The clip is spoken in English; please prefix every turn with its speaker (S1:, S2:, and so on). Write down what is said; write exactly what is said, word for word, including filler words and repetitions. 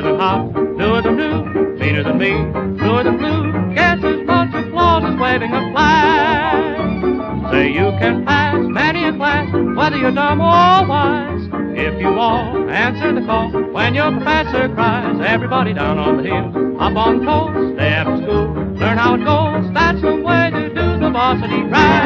S1: than hot, newer than new, meaner than me, bluer than blue. Guess as much applause as waving a flag. Say you can pass many a class, whether you're dumb or wise. If you all answer the call when your professor cries, everybody down on the hill, up on coast, stay after school, learn how it goes. That's the way to do the varsity ride.